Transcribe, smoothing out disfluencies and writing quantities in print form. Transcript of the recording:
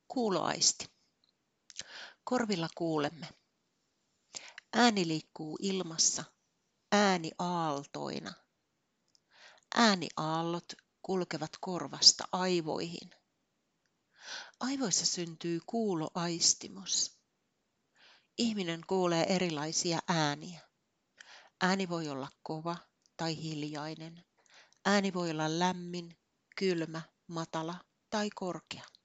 Kuuloaisti. Korvilla kuulemme. Ääni liikkuu ilmassa, ääni aaltoina. Ääniaallot kulkevat korvasta aivoihin. Aivoissa syntyy kuuloaistimus. Ihminen kuulee erilaisia ääniä. Ääni voi olla kova tai hiljainen. Ääni voi olla lämmin, kylmä, matala tai korkea.